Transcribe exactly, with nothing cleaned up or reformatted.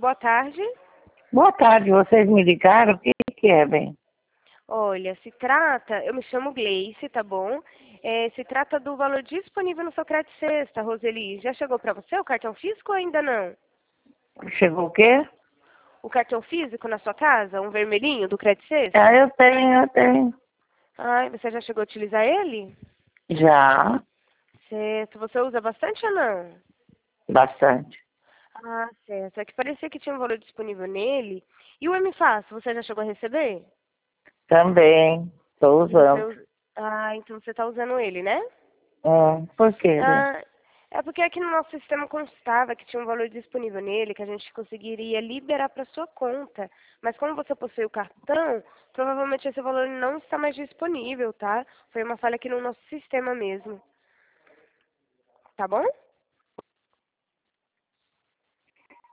Boa tarde. Boa tarde, vocês me ligaram? O que que é, bem? Olha, se trata, eu me chamo Gleice, tá bom? É, se trata do valor disponível no seu crédito sexta, Roseli. Já chegou para você o cartão físico ou ainda não? Chegou o quê? O cartão físico na sua casa, um vermelhinho do crédito sexta? Ah, eu tenho, eu tenho. Ai, você já chegou a utilizar ele? Já, Certo. Você usa bastante ou não? bastante. Ah, certo. É que parecia que tinha um valor disponível nele. E o M Fácil, você já chegou a receber? Também, estou Você usando. usa... Ah, então você está usando ele, né? Hum, por quê, bem? Ah, é porque aqui no nosso sistema constava que tinha um valor disponível nele, que a gente conseguiria liberar para sua conta. Mas como você possui o cartão, provavelmente esse valor não está mais disponível, tá? Foi uma falha aqui no nosso sistema mesmo. Tá bom?